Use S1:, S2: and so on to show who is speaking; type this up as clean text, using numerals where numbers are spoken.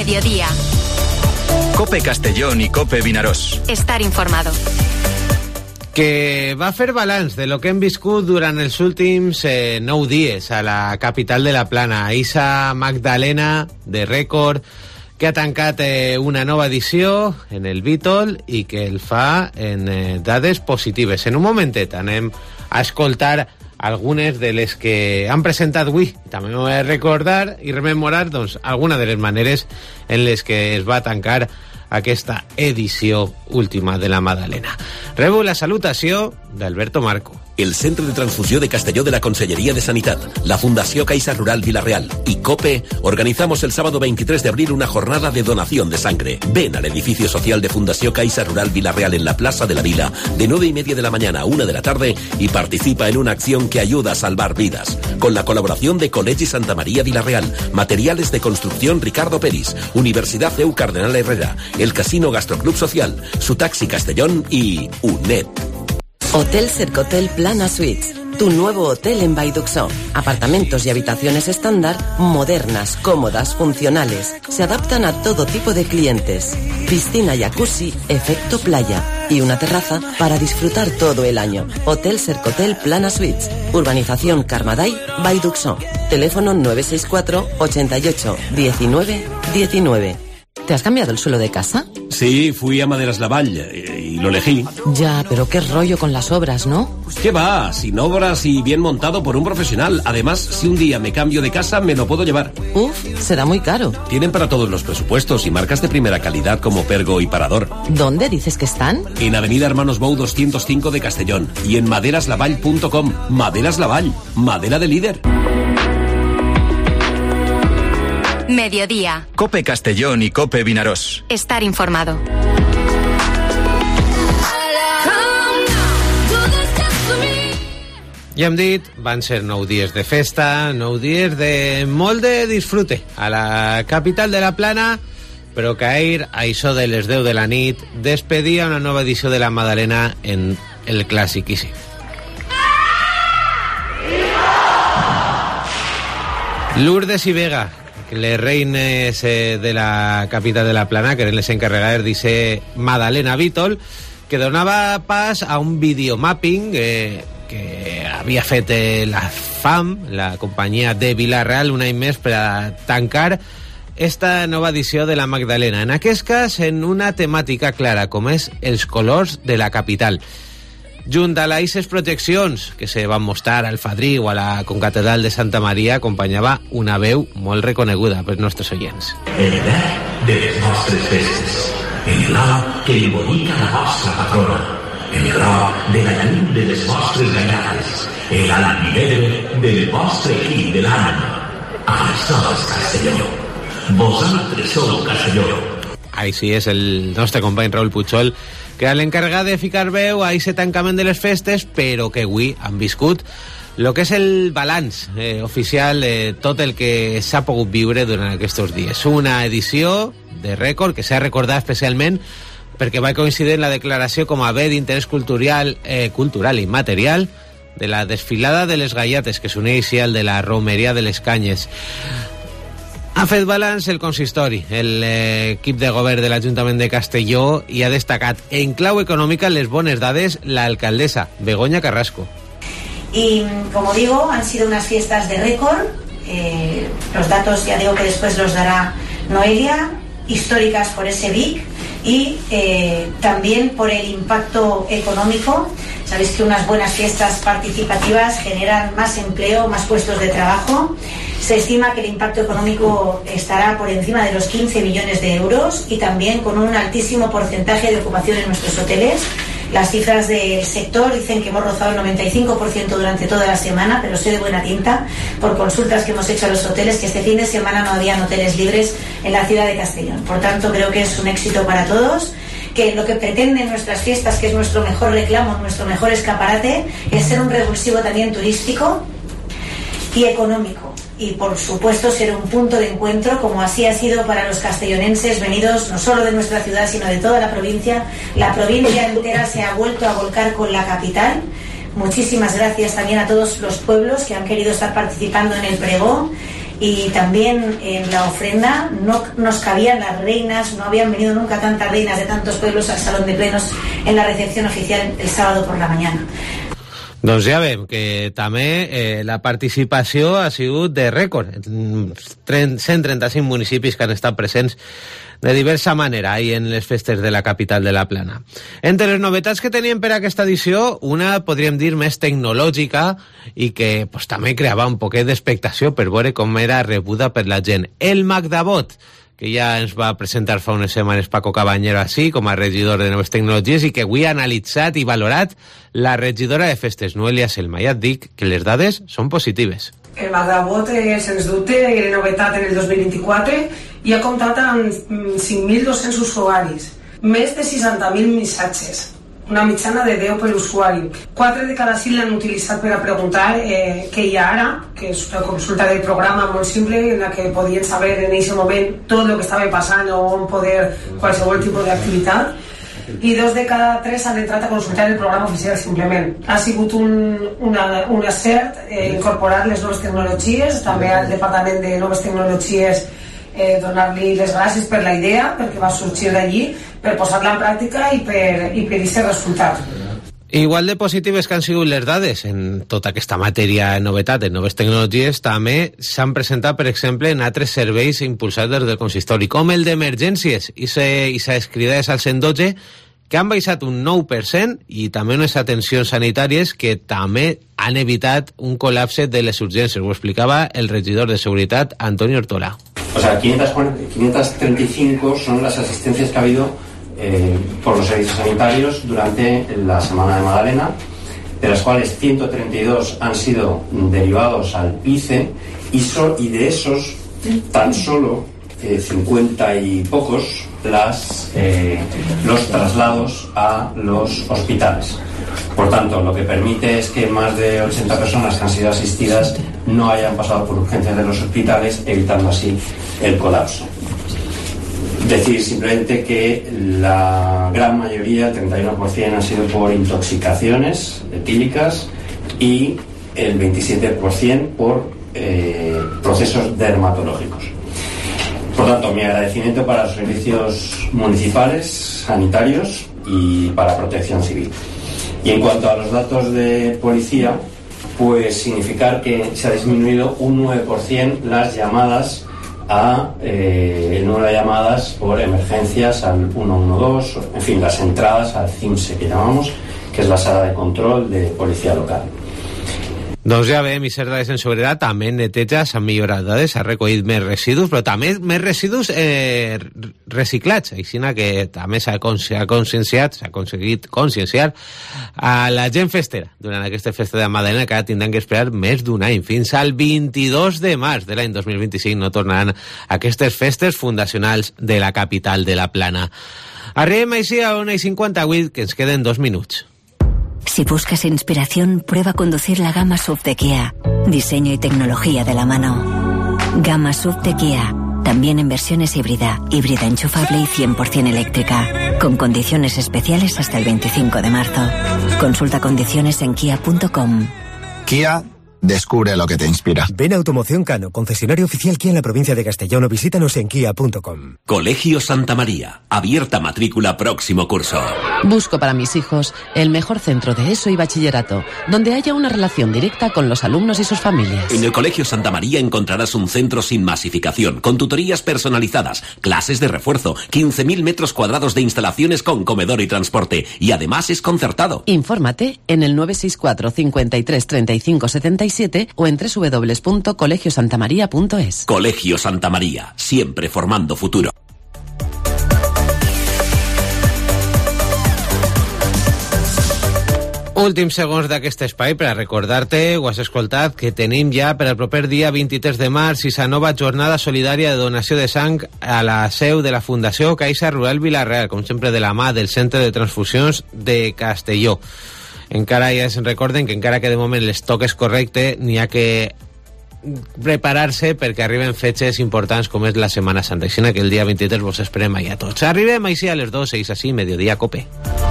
S1: Mediodía.
S2: COPE Castellón i COPE Vinaròs.
S1: Estar informado.
S3: Que va a fer balanç de lo que hem viscut durant els últims 9 dies a la capital de la Plana. Isa Magdalena, de Rècord, que ha tancat una nova edició en el Vítol i que el fa en dades positives. En un momentet anem a escoltar algunes de les que han presentat avui. També m'ho he de recordar i rememorar doncs, alguna de les maneres en les que es va tancar aquesta edició última de la Magdalena. Rebo la salutació d'Alberto Marco.
S4: El Centre de Transfusió de Castelló de la Conselleria de Sanitat, la Fundació Caixa Rural Vila-real y COPE organizamos el sábado 23 de abril una jornada de donación de sangre. Ven al edificio social de Fundació Caixa Rural Vila-real en la Plaza de la Vila de 9:30 de la mañana a 1 de la tarde y participa en una acción que ayuda a salvar vidas. Con la colaboración de Col·legi Santa María Vila-real, Materiales de Construcción Ricardo Peris, Universidad CEU Cardenal Herrera, el Casino Gastroclub Social, Su Taxi Castellón y UNED.
S5: Hotel Cercotel Plana Suites, tu nuevo hotel en Vallduxó. Apartamentos y habitaciones estándar, modernas, cómodas, funcionales. Se adaptan a todo tipo de clientes. Piscina, jacuzzi, efecto playa y una terraza para disfrutar todo el año. Hotel Cercotel Plana Suites, Urbanización Carmaday, Vallduxó. Teléfono 964 88 19 19. ¿Te has cambiado el suelo de casa?
S6: Sí, fui a Maderas Lavall y lo elegí.
S5: Ya, pero qué rollo con las obras, ¿no?
S6: ¿Qué va? Sin obras y bien montado por un profesional. Además, si un día me cambio de casa, me lo puedo llevar.
S5: Uf, será muy caro.
S6: Tienen para todos los presupuestos y marcas de primera calidad como Pergo y Parador.
S5: ¿Dónde dices que están?
S6: En Avenida Hermanos Bou 205 de Castellón y en maderaslavall.com. Maderas Lavall, madera de líder.
S1: Mediodía.
S2: COPE Castellón i COPE Vinaròs.
S1: Estar informado.
S3: Ja hem dit, van ser 9 dies de festa, 9 dies de molt de disfrute a la capital de la Plana, però que ahir, a això de les 10 de la nit, despedia una nova edició de la Magdalena en el classiquíssim. Lourdes i Vega, les reines de la capital de la Plana, que eren les encarregades d'ese Magdalena Vítol, que donava pas a un videomapping que havia fet la FAM, la companyia de Vila-real, un any més per a tancar esta nova edició de la Magdalena. En aquest cas, en una temàtica clara, com és els colors de la capital. Junt a les projeccions que se van mostrar al Fadrí o a la Concatedral de Santa Maria, acompanyava una veu molt reconeguda pels nostres oients.
S7: El verd de les nostres festes, el blau que embonica la vostra patrona, el groc de la llum de les vostres gallades, el almidere del vostre equip de l'ànima. Això és Castelló. Vosaltres sou Castelló.
S3: Així és el nostre company Raúl Puchol, que era l'encarregat de ficar veu a aquest tancament de les festes, però que avui han viscut el que és el balanç oficial de tot el que s'ha pogut viure durant aquests dies. Una edició de rècord que s'ha recordat especialment perquè va coincidir en la declaració com a bé d'interès cultural i material de la desfilada de les Gallates, que s'uneix al de la Romeria de les Canyes. Ha fet balanç el consistori, l'equip de govern de l'Ajuntament de Castelló, i ha destacat en clau econòmica les bones dades l'alcaldessa, Begoña Carrasco.
S8: Y como digo, han sido unas fiestas de récord. Los datos ya digo que después los dará Noelia, históricas por ese BIC y también por el impacto económico. Sabéis que unas buenas fiestas participativas generan más empleo, más puestos de trabajo. Se estima que el impacto económico estará por encima de los 15 millones de euros y también con un altísimo porcentaje de ocupación en nuestros hoteles. Las cifras del sector dicen que hemos rozado el 95% durante toda la semana, pero sé de buena tinta, por consultas que hemos hecho a los hoteles, que este fin de semana no habían hoteles libres en la ciudad de Castellón. Por tanto, creo que es un éxito para todos, que lo que pretenden nuestras fiestas, que es nuestro mejor reclamo, nuestro mejor escaparate, es ser un revulsivo también turístico y económico. Y por supuesto ser un punto de encuentro, como así ha sido para los castellonenses venidos no solo de nuestra ciudad sino de toda la provincia. La provincia entera se ha vuelto a volcar con la capital. Muchísimas gracias también a todos los pueblos que han querido estar participando en el pregón Y también en la ofrenda no nos cabían las reinas, no habían venido nunca tantas reinas de tantos pueblos al salón de plenos en la recepción oficial el sábado por la mañana.
S3: Doncs ja veiem que també la participació ha sigut de rècord. 135 municipis que han estat presents de diversa manera ahí en les festes de la capital de la Plana. Entre les novetats que teníem per aquesta edició, una podríem dir més tecnològica i que pues, també creava un poquet d'expectació per veure com era rebuda per la gent. El Magdabot, que ja ens va presentar fa unes setmanes Paco Cabañero així, com a regidor de Noves Tecnologies, i que avui ha analitzat i valorat la regidora de festes, Noelia Selma. Ja et dic que les dades són positives.
S1: El Magdabot, sens dubte, era novetat en el 2024 i ha comptat amb 5.200 usuaris, més de 60.000 missatges, una mitjana de 10 per usuari. 4 de cada 5 l'han utilitzat per a preguntar què hi ha ara, que és una consulta del programa molt simple en la que podien saber en aquest moment tot el que estava passant o on poder qualsevol tipus d'activitat. I 2 de cada 3 han entrat a consultar el programa oficial simplement. Ha sigut un acert incorporar les noves tecnologies, també al Departament de Noves Tecnologies donar-li les gràcies per la idea, perquè va sorgir d'allí, per posar-la en pràctica i per aquest resultat.
S3: Igual de positives que han sigut les dades en tota aquesta matèria de novetat de noves tecnologies, també s'han presentat, per exemple, en altres serveis impulsats des del consistori, com el d'emergències i les cridades al 112, que han baixat un 9%, i també unes atencions sanitàries que també han evitat un col·lapse de les urgències. Ho explicava el regidor de Seguretat, Antonio Ortola.
S9: O sea, 535 son las asistencias que ha habido por los servicios sanitarios durante la Semana de Magdalena, de las cuales 132 han sido derivados al PICE y de esos tan solo 50 y pocos los traslados a los hospitales. Por tanto, lo que permite es que más de 80 personas que han sido asistidas no hayan pasado por urgencias de los hospitales, evitando así el colapso. Decir simplemente que la gran mayoría, el 31%, han sido por intoxicaciones etílicas y el 27% por procesos dermatológicos. Por tanto, mi agradecimiento para los servicios municipales, sanitarios y para Protección Civil. Y en cuanto a los datos de policía, pues significar que se ha disminuido un 9% las llamadas el número de llamadas por emergencias al 112, en fin, las entradas al CIMSE, que llamamos, que es la sala de control de policía local.
S3: Doncs ja veiem, i ser dades en seguretat, també en neteja s'han millorat dades, s'ha recollit més residus, però també més residus reciclats, així que també s'ha aconseguit conscienciar a la gent festera durant aquesta festa de Magdalena, que ara tindran que esperar més d'un any. Fins al 22 de març de l'any 2025 no tornaran aquestes festes fundacionals de la capital de la Plana. Arribem així a 1:58, que ens queden 2 minuts.
S10: Si buscas inspiración, prueba conducir la gama SUV de Kia. Diseño y tecnología de la mano. Gama SUV de Kia. También en versiones híbrida enchufable y 100% eléctrica. Con condiciones especiales hasta el 25 de marzo. Consulta condiciones en kia.com.
S11: Kia, descubre lo que te inspira.
S12: Ven a Automoción Cano, concesionario oficial Kia en la provincia de Castellón, o visítanos en kia.com.
S6: Colegio Santa María. Abierta matrícula próximo curso.
S13: Busco para mis hijos el mejor centro de ESO y bachillerato, donde haya una relación directa con los alumnos y sus familias.
S6: En el Colegio Santa María encontrarás un centro sin masificación, con tutorías personalizadas, clases de refuerzo, 15.000 metros cuadrados de instalaciones con comedor y transporte, y además es concertado.
S13: Infórmate en el 964 53 35 77 o en www.colegiosantamaria.es.
S6: Colegio Santa María, siempre formando futuro.
S3: Últims segons d'aquest espai per a recordar-te, ho has escoltat, que tenim ja per al proper dia 23 de març i sa nova jornada solidària de donació de sang a la seu de la Fundació Caixa Rural Vila-real, com sempre de la mà del Centre de Transfusions de Castelló. Encara ja es recorden que encara que de moment l'estoc és correcte, n'hi ha que preparar-se perquè arriben fetges importants com és la Setmana Santa. Així que el dia 23 vos esperem allà tots. Arribem així a les 2, 6 així, Mediodía Cope.